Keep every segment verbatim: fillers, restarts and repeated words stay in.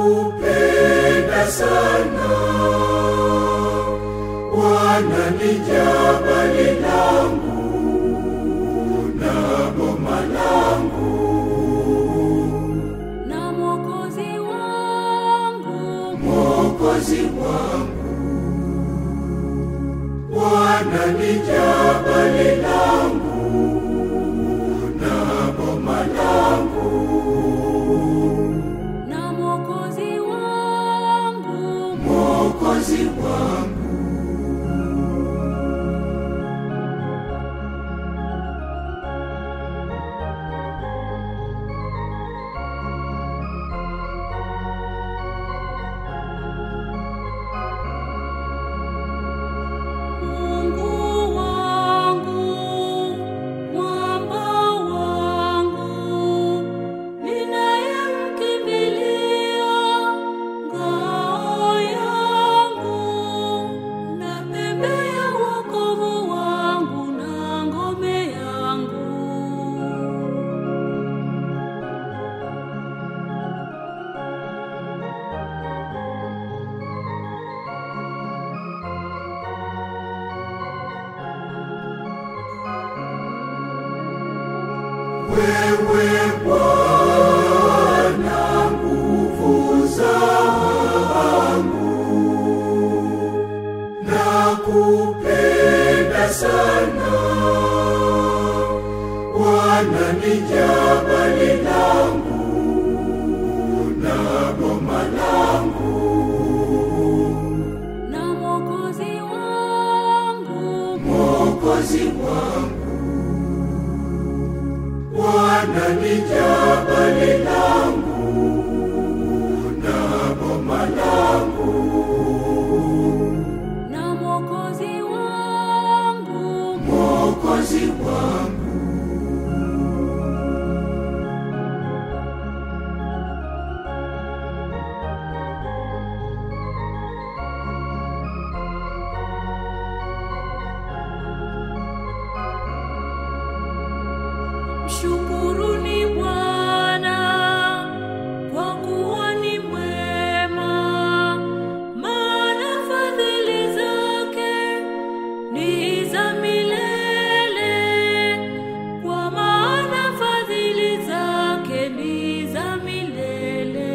nakupenda sana. Bwana ni jabali langu na boma langu na Mwokozi wangu, Mwokozi wangu. Bwana ni jabali langu na boma langu na Mwokozi wangu, Mwokozi wangu. Wewe Bwana nguvu zangu, nakupenda sana. Bwana ni jabali langu na boma langu na Mwokozi wangu, Mwokozi wangu. Bwana ni jabali langu na boma langu na Mwokozi wangu, Mwokozi wangu. Mshukuruni Bwana kwa kuwa ni mwema, maana fadhili zake ni za milele, kwa maana fadhili zake ni za milele.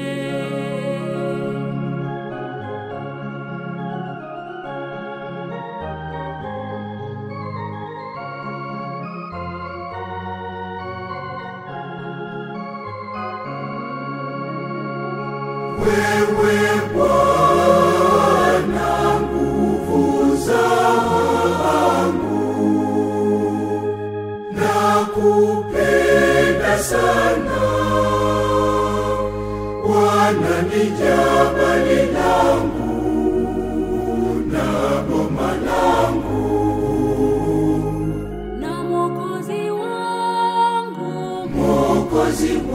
Wewe Bwana nguvu zangu, nakupenda sana. Bwana ni jabali langu na boma langu Na Mwokozi wangu, Mwokozi wangu.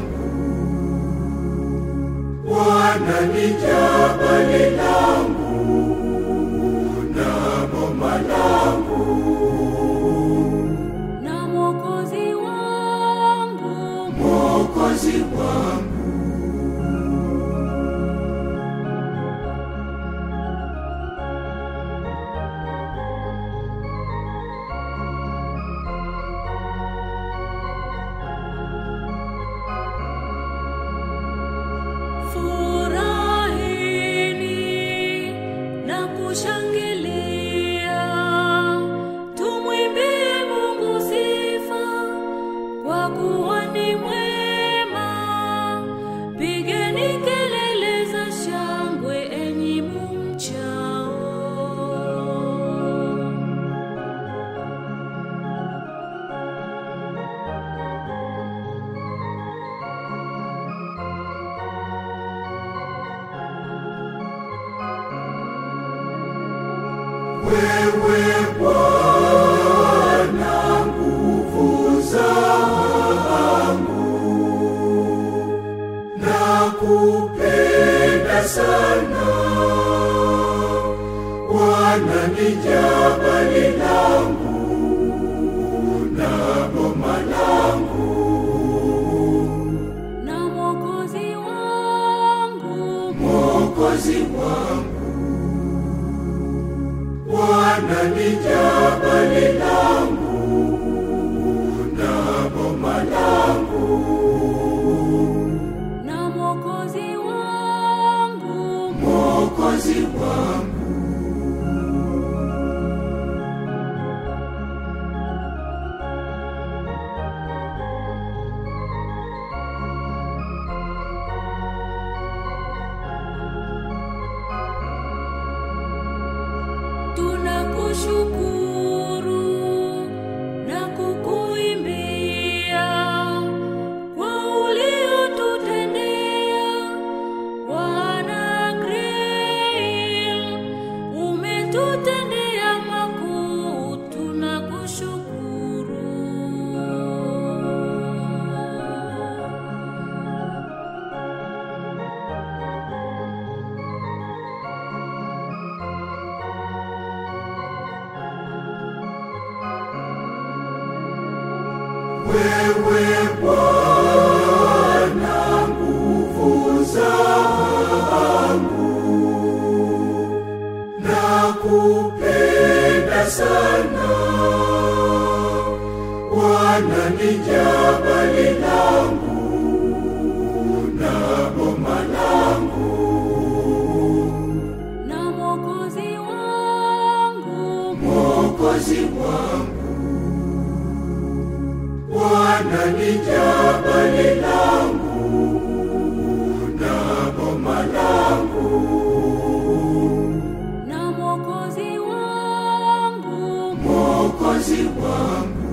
Bwana ni jabali langu na boma langu na Mwokozi wangu, Mwokozi wangu. Furahini na kushangilia, tumwimbie Mungu sifa, kwa kuwa ni mwema, kushukuru na kukuimbia kwa uliotutendea. Bwana Grail, umetutendea makuu, tunakushukuru. Wewe Bwana, nguvu zangu, nakupenda sana. Bwana ni jabali langu na boma langu, Na Mwokozi wangu, Mwokozi wangu. Bwana ni jabali langu na boma langu, na Mwokozi wangu, Mwokozi wangu.